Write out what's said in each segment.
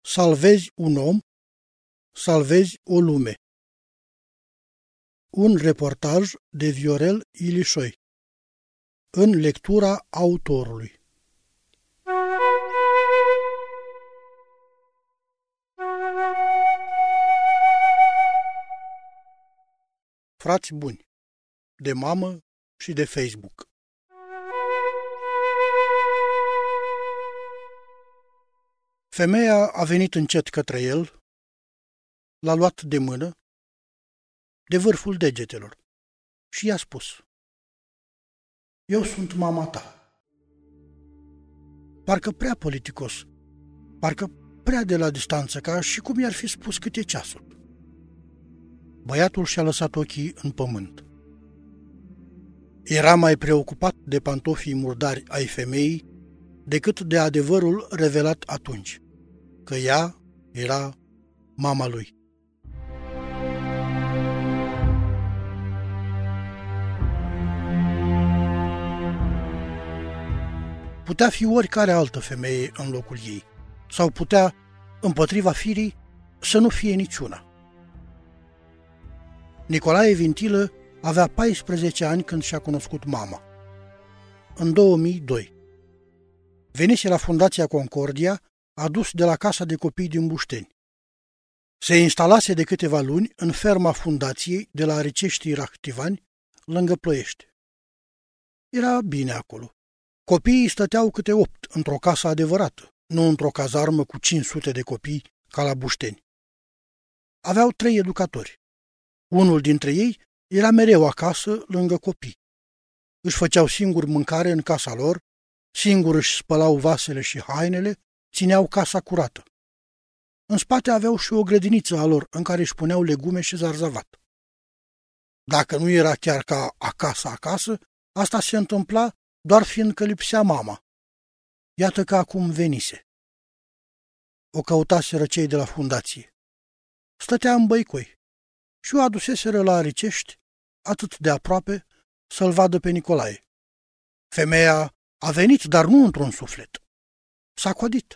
Salvezi un om, salvezi o lume. Un reportaj de Viorel Ilișoi, în lectura autorului. Frați buni, de mamă și de Facebook. Femeia a venit încet către el, l-a luat de mână, de vârful degetelor, și i-a spus: „Eu sunt mama ta.” Parcă prea politicos, parcă prea de la distanță, ca și cum i-ar fi spus cât e ceasul. Băiatul și-a lăsat ochii în pământ. Era mai preocupat de pantofii murdari ai femeii decât de adevărul revelat atunci, că ea era mama lui. Putea fi oricare altă femeie în locul ei, sau putea, împotriva firii, să nu fie niciuna. Nicolae Vintilă avea 14 ani când și-a cunoscut mama. În 2002. Venise la Fundația Concordia, adus de la Casa de Copii din Bușteni. Se instalase de câteva luni în ferma fundației de la Riceștii Rahtivani, lângă Ploiești. Era bine acolo. Copiii stăteau câte 8 într-o casă adevărată, nu într-o cazarmă cu 500 de copii ca la Bușteni. Aveau 3 educatori. Unul dintre ei era mereu acasă lângă copii. Își făceau singur mâncare în casa lor, singur își spălau vasele și hainele, țineau casa curată. În spate aveau și o grădiniță a lor în care își puneau legume și zarzavat. Dacă nu era chiar ca acasă, asta se întâmpla doar fiindcă lipsea mama. Iată că acum venise. O căutaseră cei de la fundație. Stătea în Băicoi și o aduseseră la Ricești atât de aproape să-l vadă pe Nicolae. Femeia a venit, dar nu într-un suflet. S-a codit.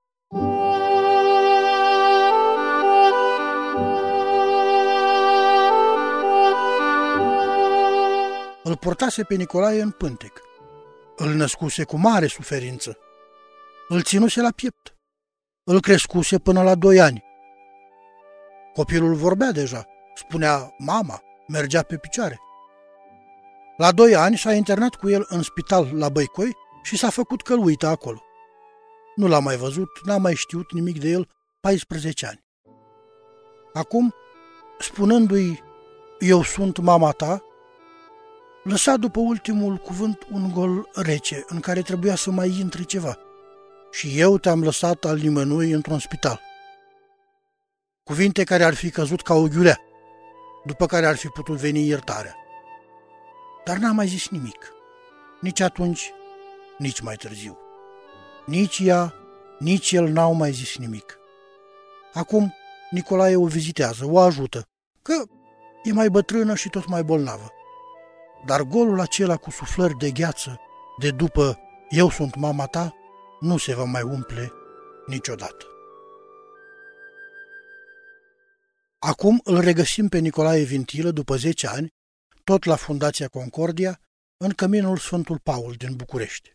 Îl purtase pe Nicolae în pântec. Îl născuse cu mare suferință. Îl ținuse la piept. Îl crescuse până la 2 ani. Copilul vorbea deja, spunea mama, mergea pe picioare. La 2 ani s-a internat cu el în spital la Băicoi și s-a făcut că-l uită acolo. Nu l-a mai văzut, n-a mai știut nimic de el 14 ani. Acum, spunându-i „Eu sunt mama ta”, lăsa după ultimul cuvânt un gol rece în care trebuia să mai intre ceva. „Și eu te-am lăsat al nimănui într-un spital.” Cuvinte care ar fi căzut ca o ghiulea, după care ar fi putut veni iertarea. Dar n-a mai zis nimic, nici atunci, nici mai târziu. Nici ea, nici el n-au mai zis nimic. Acum Nicolae o vizitează, o ajută, că e mai bătrână și tot mai bolnavă. Dar golul acela cu suflări de gheață de după „Eu sunt mama ta” nu se va mai umple niciodată. Acum îl regăsim pe Nicolae Vintilă după 10 ani, tot la Fundația Concordia, în căminul Sfântul Paul din București.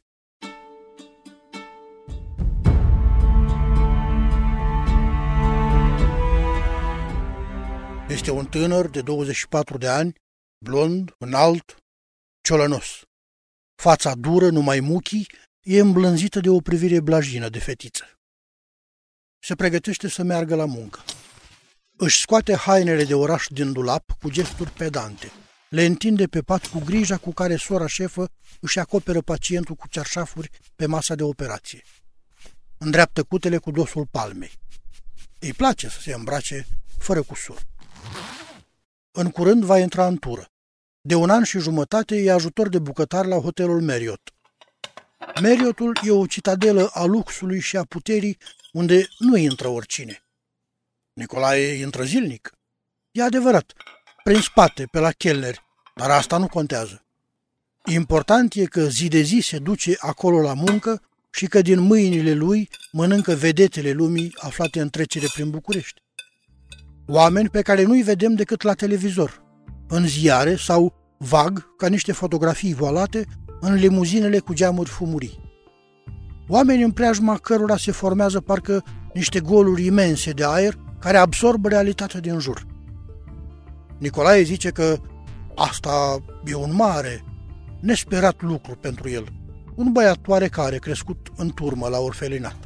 Este un tânăr de 24 de ani, blond, înalt, ciolănos. Fața dură, numai muchii, e îmblânzită de o privire blajină de fetiță. Se pregătește să meargă la muncă. Își scoate hainele de oraș din dulap cu gesturi pedante. Le întinde pe pat cu grija cu care sora șefă își acoperă pacientul cu cearșafuri pe masa de operație. Îndreaptă cutele cu dosul palmei. Îi place să se îmbrace fără cusur. În curând va intra în tură. De 1 an și jumătate e ajutor de bucătar la hotelul Marriott. Marriottul e o citadelă a luxului și a puterii unde nu intră oricine. Nicolae intră zilnic. E adevărat, prin spate, pe la chelneri, dar asta nu contează. Important e că zi de zi se duce acolo la muncă și că din mâinile lui mănâncă vedetele lumii aflate în trecere prin București. Oameni pe care nu-i vedem decât la televizor, în ziare sau vag, ca niște fotografii voalate, în limuzinele cu geamuri fumurii. Oameni în preajma cărora se formează parcă niște goluri imense de aer care absorbă realitatea din jur. Nicolae zice că asta e un mare, nesperat lucru pentru el, un băiat oarecare crescut în turmă la orfelinat.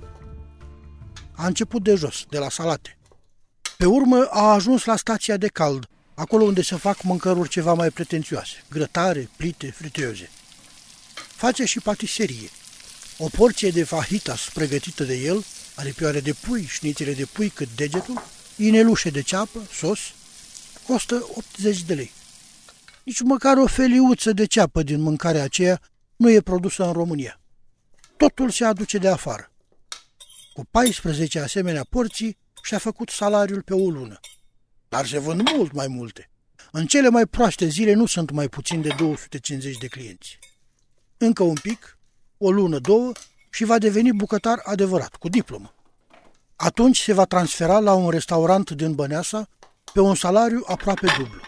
A început de jos, de la salate. Pe urmă a ajuns la stația de cald, acolo unde se fac mâncăruri ceva mai pretențioase, grătare, plite, friteuze. Face și patiserie. O porție de fajitas pregătită de el, aripioare de pui, șnițele de pui cât degetul, inelușe de ceapă, sos, costă 80 de lei. Nici măcar o feliuță de ceapă din mâncarea aceea nu e produsă în România. Totul se aduce de afară. Cu 14 asemenea porții și-a făcut salariul pe o lună. Dar se vând mult mai multe. În cele mai proaste zile nu sunt mai puțin de 250 de clienți. Încă un pic, o lună, două, și va deveni bucătar adevărat, cu diplomă. Atunci se va transfera la un restaurant din Băneasa pe un salariu aproape dublu.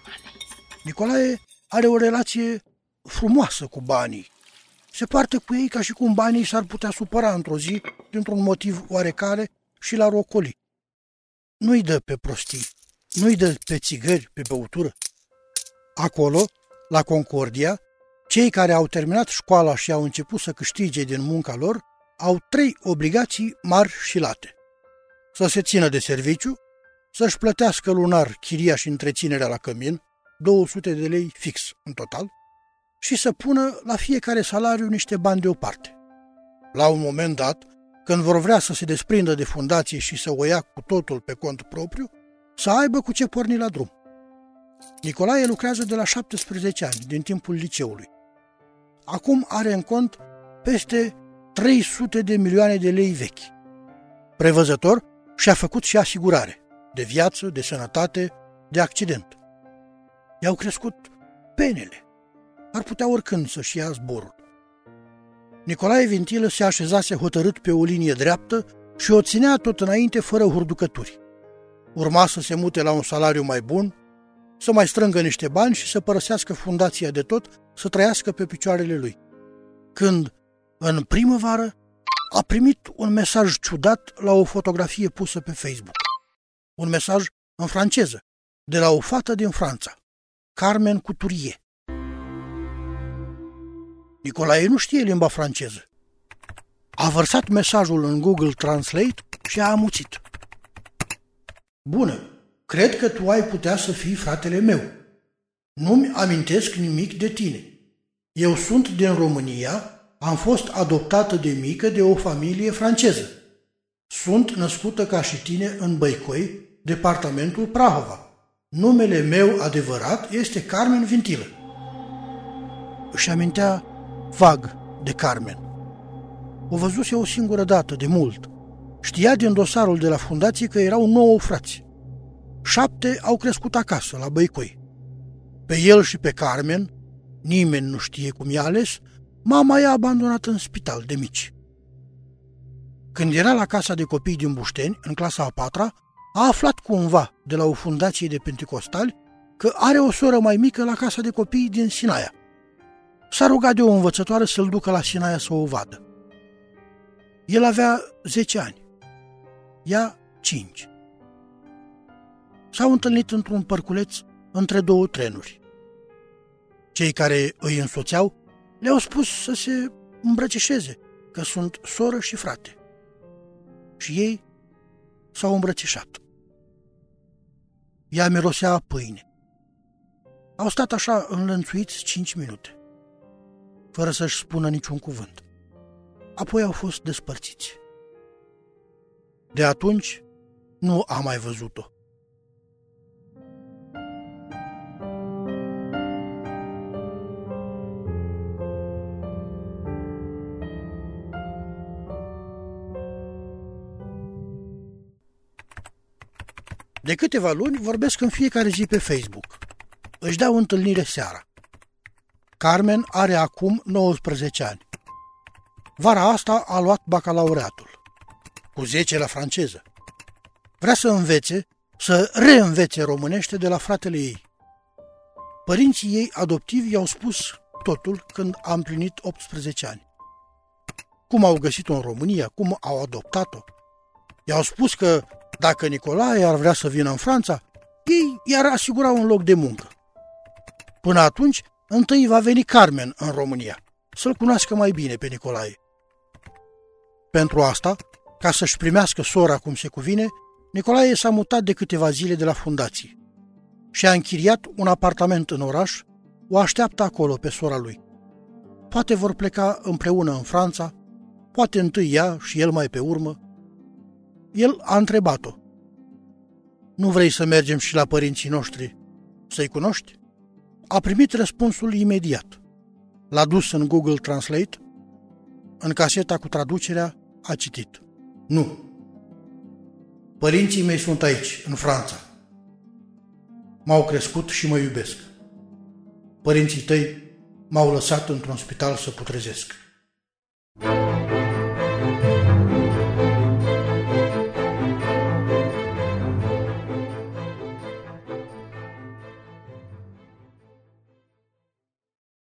Nicolae are o relație frumoasă cu banii. Se poartă cu ei ca și cum banii s-ar putea supăra într-o zi, dintr-un motiv oarecare, și la rocoli. Nu-i dă pe prostii, nu-i dă pe țigări, pe băutură. Acolo, la Concordia, cei care au terminat școala și au început să câștige din munca lor au 3 obligații mari și late. Să se țină de serviciu, să-și plătească lunar chiria și întreținerea la cămin, 200 de lei fix în total, și să pună la fiecare salariu niște bani deoparte. La un moment dat, când vor vrea să se desprindă de fundație și să o ia cu totul pe cont propriu, să aibă cu ce porni la drum. Nicolae lucrează de la 17 ani, din timpul liceului. Acum are în cont peste 300 de milioane de lei vechi. Prevăzător, și-a făcut și asigurare de viață, de sănătate, de accident. I-au crescut penele. Ar putea oricând să-și ia zborul. Nicolae Vintilă se așezase hotărât pe o linie dreaptă și o ținea tot înainte fără hurducături. Urma să se mute la un salariu mai bun, să mai strângă niște bani și să părăsească fundația de tot, să trăiască pe picioarele lui. Când, în primăvară, a primit un mesaj ciudat la o fotografie pusă pe Facebook. Un mesaj în franceză, de la o fată din Franța, Carmen Couturier. Nicolae nu știe limba franceză. A vărsat mesajul în Google Translate și a amuțit. Bună, cred că tu ai putea să fii fratele meu. Nu-mi amintesc nimic de tine. Eu sunt din România, am fost adoptată de mică de o familie franceză. Sunt născută ca și tine în Băicoi, departamentul Prahova. Numele meu adevărat este Carmen Vintilă. Își amintea vag de Carmen. O văzuse o singură dată, de mult. Știa din dosarul de la fundație că erau 9 frați. 7 au crescut acasă, la Băicoi. Pe el și pe Carmen, nimeni nu știe cum i-a ales, mama i-a abandonat în spital de mici. Când era la casa de copii din Bușteni, în clasa a 4-a, a aflat cumva de la o fundație de penticostali că are o soră mai mică la casa de copii din Sinaia. S-a rugat de o învățătoare să-l ducă la Sinaia să o vadă. El avea 10 ani, ea 5. S-au întâlnit într-un părculeț între 2 trenuri. Cei care îi însoțeau le-au spus să se îmbrățișeze, că sunt soră și frate. Și ei s-au îmbrățișat. Ea mirosea a pâine. Au stat așa înlănțuiți 5 minute, fără să-și spună niciun cuvânt. Apoi au fost despărțiți. De atunci nu a mai văzut-o. De câteva luni vorbesc în fiecare zi pe Facebook. Își dau întâlnire seara. Carmen are acum 19 ani. Vara asta a luat bacalaureatul, cu 10 la franceză. Vrea să învețe, să reînvețe românește de la fratele ei. Părinții ei adoptivi i-au spus totul când a împlinit 18 ani. Cum au găsit-o în România, cum au adoptat-o. I-au spus că dacă Nicolae ar vrea să vină în Franța, ei i-ar asigura un loc de muncă. Până atunci, întâi va veni Carmen în România, să-l cunoască mai bine pe Nicolae. Pentru asta, ca să-și primească sora cum se cuvine, Nicolae s-a mutat de câteva zile de la fundație și a închiriat un apartament în oraș, o așteaptă acolo pe sora lui. Poate vor pleca împreună în Franța, poate întâi ea și el mai pe urmă. El a întrebat-o: "Nu vrei să mergem și la părinții noștri, să-i cunoști?" A primit răspunsul imediat. L-a dus în Google Translate, în caseta cu traducerea a citit: "Nu. Părinții mei sunt aici, în Franța. M-au crescut și mă iubesc. Părinții tăi m-au lăsat într-un spital să putrezesc."